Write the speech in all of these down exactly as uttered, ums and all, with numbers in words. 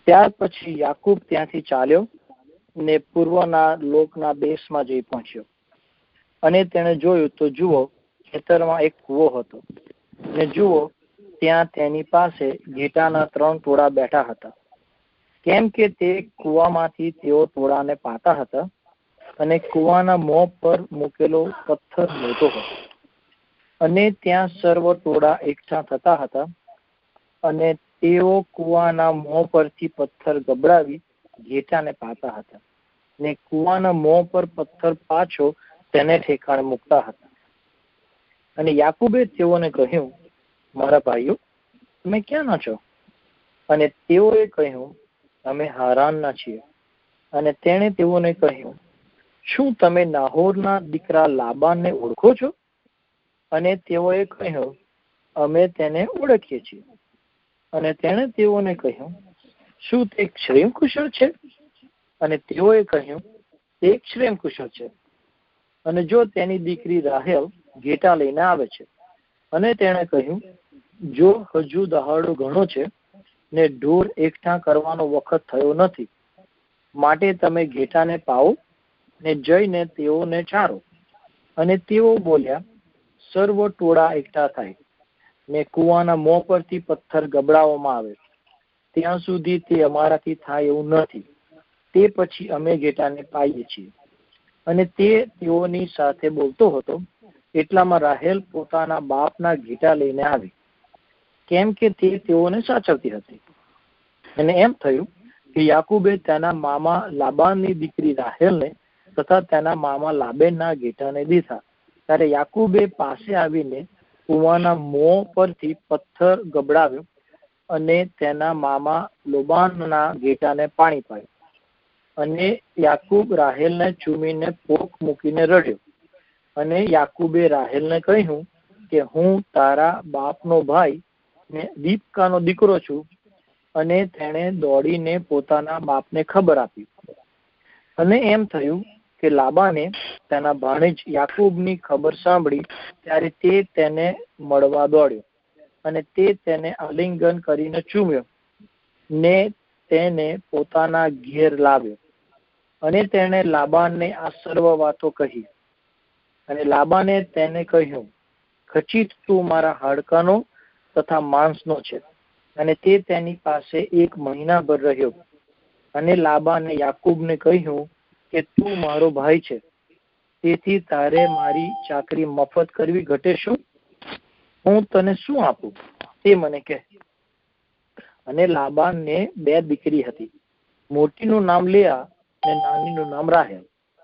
ત્યાર પછી યાકૂબ ત્યાંથી ચાલ્યો ને પૂર્વના લોકના દેશમાં જઈ પહોંચ્યો. અને તેણે જોયું તો જુઓ, ખેતરમાં એક કૂવો હતો, ને જુઓ, ત્યાં તેની પાસે ઘેટાના ત્રણ ટોળા બેઠા હતા, કેમ કે તે કૂવામાંથી તેઓ ટોળાને પાતા હતા, અને કૂવાના મોં પર મૂકેલો પથ્થર મોટો હતો. અને ત્યાં સર્વ ટોળા એકઠા થતા હતા, અને તેઓ કૂવાના મોં પરથી પથ્થર ગબડાવી ઘેટાને પાતા હતા, ને કૂવાના મોં પર પથ્થર પાછો તેને ઠેકાણે મૂકતા હતા. અને યાકૂબે તેઓને કહ્યું, મારા ભાઈઓ, તમે ક્યાંના છો? અને તેઓએ કહ્યું, અમે હારાનના છીએ. અને તેણે તેઓને કહ્યું, શું તમે નાહોરના દીકરા લાબાનને ઓળખો છો? અને તેઓએ કહ્યું, અમે તેને ઓળખીએ છીએ. અને તેણે તેઓને કહ્યું, શું તે ક્ષેમ કુશળ છે? અને તેઓએ કહ્યું, તે ક્ષેમ કુશળ છે. અને જો તેની દીકરી રાહેલ ઘેટા લઈને આવે છે. અને તેણે કહ્યું, જો હજુ દહાડો ઘણો છે ને ઢોર એકઠા કરવાનો વખત થયો નથી, માટે તમે ઘેટાને પાવો ને જઈને તેઓને ચારો. અને તેઓ બોલ્યા, સર્વ ટોળા એકઠા થાય ને કૂવાના મોં પરથી પથ્થર ગબડાવવામાં આવે ત્યાં સુધી તે અમારાથી થાય એવું નથી. તે પછી અમે ઘેટાને પાઈએ છીએ. અને તે તેઓની સાથે બોલતો હતો, એટલામાં રાહેલ પોતાના બાપના ઘેટા લઈને આવી, કેમ કે તે તેઓને સાચવતી હતી. અને એમ થયું કે યાકૂબે તેના મામા લાબાનની દીકરી રાહેલને તથા તેના મામા લાબેનના ઘેટાને દીધા. ત્યારે યાકૂબે પાસે આવીને કૂવાના મોં પરથી પથ્થર ગબડાવ્યો અને તેના મામા લોબાનના ઘેટાને પાણી પાયું. અને યાકૂબ રાહેલને ચૂમીને પોક મૂકીને રડ્યો. અને યાકૂબે રાહેલને કહ્યું કે હું તારા બાપનો ભાઈ ને દીપકાનો દીકરો છું. અને તેણે દોડીને પોતાના બાપને ખબર આપી. અને એમ થયું કે લાબાને તેના ભાણેજ યાકૂબની ખબર સાંભળી, ત્યારે તે તેને મળવા દોડ્યો, અને તે તેને આલિંગન કરીને ચૂમ્યો ને તેને પોતાના ઘેર લાવ્યો. અને તેણે લાબાનને આ સર્વ વાતો કહી. અને લાબાને તેને કહ્યું, ખચિત તું મારા હાડકાનો તથા માંસનો છે. અને તે તેની પાસે એક મહિનાભર રહ્યો. અને લાબાને યાકૂબને કહ્યું કે તું મારો ભાઈ છે, તેથી તારે મારી ચાકરી મફત કરવી ઘટે શું? હું તને શું આપું તે મને કહે. અને લાબાનને બે દીકરી હતી, મોટીનું નામ લેયા અને નાનીનું નામ રાહેલ.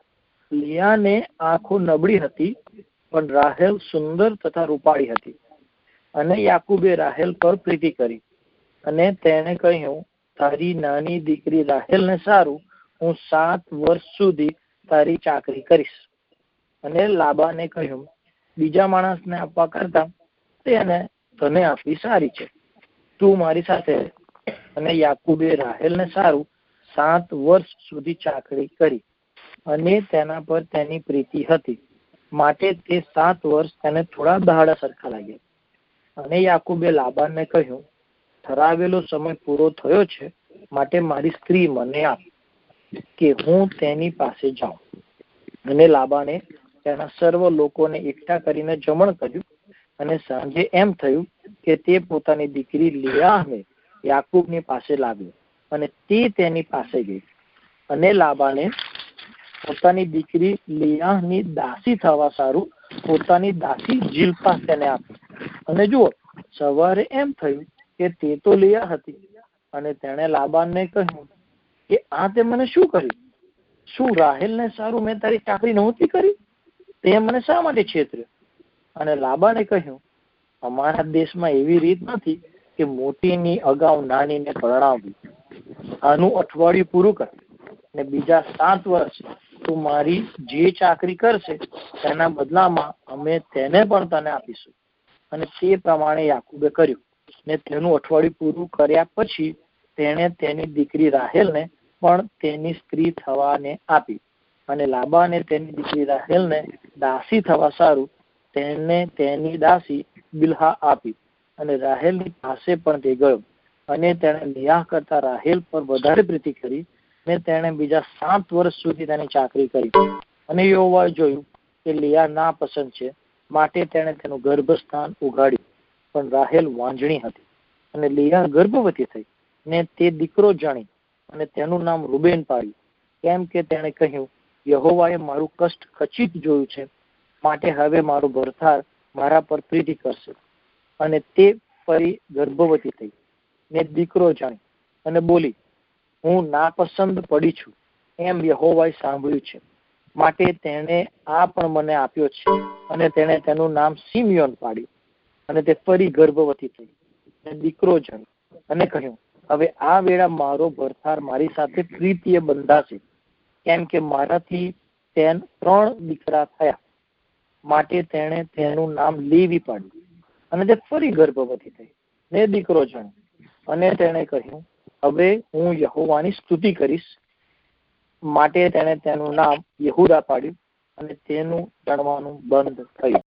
લેયાને આંખો નબળી હતી, પણ રાહેલ સુંદર તથા રૂપાળી હતી. અને યાકૂબે રાહેલ પર પ્રીતિ કરી. અને તેણે કહ્યું, તારી નાની દીકરી રાહેલને સારું, હું સાત વર્ષ સુધી તારી ચાકરી કરીશ. અને લાબાને કહ્યું, બીજા માણસને આપવા કરતા તેને તને આપવી સારી છે, તું મારી સાથે રહે. અને યાકૂબે રાહેલને સારું સાત વર્ષ સુધી ચાકરી કરી. અને તેના પર તેની પ્રીતિ હતી, માટે તે સાત વર્ષ તેને થોડા દહાડા સરખા લાગ્યા. અને યાકૂબે લાબાનને કહ્યું, ઠરાવેલો સમય પૂરો થયો છે, માટે મારી સ્ત્રી મને આપ, કે હું તેની પાસે જાઉં. અને લાબાને તેના સર્વ લોકોને એકઠા કરીને જમણ કર્યું. અને સાંજે એમ થયું કે તે પોતાની દીકરી લેયાહને યાકૂબની પાસે લાવ્યો, અને તે તેની પાસે ગઈ. અને લાબાને પોતાની દીકરી લેયાહની દાસી થવા સારું પોતાની દાસી જીલ્પા તેને આપી. અને જુઓ, સવારે એમ થયું કે તે તો લેયા હતી. અને તેણે લાબાનને કહ્યું કે આ તે મને શું કર્યું? શું રાહેલને સારું મેં તારી ચાકરી નહોતી કરી? તે મને શા માટે છેતર્યો? અને લાબાને કહ્યું, અમારા દેશમાં એવી રીત નથી કે મોટીની અગાઉ નાનીને પરણાવવી. આનું અઠવાડિયું પૂરું કર, ને બીજા સાત વર્ષ તું મારી જે ચાકરી કરશે તેના બદલામાં અમે તેને પણ તને આપીશું. અને તે પ્રમાણે યાકૂબે કર્યું. ને તેનું અઠવાડિયું પૂરું કર્યા પછી તેણે તેની દીકરી રાહેલને પણ તેની સ્ત્રી થવાને આપી. અને લાબાને તેની દીકરી રાહેલને દાસી થવા સારું તેને તેની દાસી બિલ્હા આપી. અને રાહેલની પાસે પણ તે ગયો. અને તેણે લિયા કરતા રાહેલ પર વધારે પ્રીતિ કરી ને તેણે બીજા સાત વર્ષ સુધી તેની ચાકરી કરી. અને યહોવાએ જોયું કે લિયા ના પસંદ છે, માટે તેણે તેનું ગર્ભસ્થાન ઉગાડ્યું. પણ રાહેલ વાંજણી હતી અને લિયા ગર્ભવતી થઈ ને તે દીકરો જાણી અને તેનું નામ રૂબેન પાડ્યું, કેમ કે તેણે કહ્યું, યહોવાએ મારું કષ્ટ ખચિત જોયું છે, માટે હવે મારો ભરથાર મારા પર પ્રીતિ કરશે. અને તે ફરી ગર્ભવતી થઈ ને દીકરો જાણી અને બોલી, હું નાપસંદ પડી છું, એમ યહોવાએ સાંભળ્યું છે, માટે તેણે આ પણ મને આપ્યો છે. અને તેણે તેનું નામ સિમિયોન પાડ્યું. અને તે ફરી ગર્ભવતી થઈ અને દીકરો જાણી અને કહ્યું, હવે આ વેળા મારો ભરથાર મારી સાથે પ્રીતિએ બંધાશે, કેમ કે મારાથી તેન ત્રણ દીકરા થયા. માટે તેણે તેનું નામ લેવી પાડ્યું. અને તે ફરી ગર્ભવતી થઈ ને દીકરો જાણી અને તેણે કહ્યું, હવે હું યહોવાની સ્તુતિ કરીશ. માટે તેણે તેનું નામ યહૂદા પાડ્યું અને તેનું જાણવાનું બંધ થયું.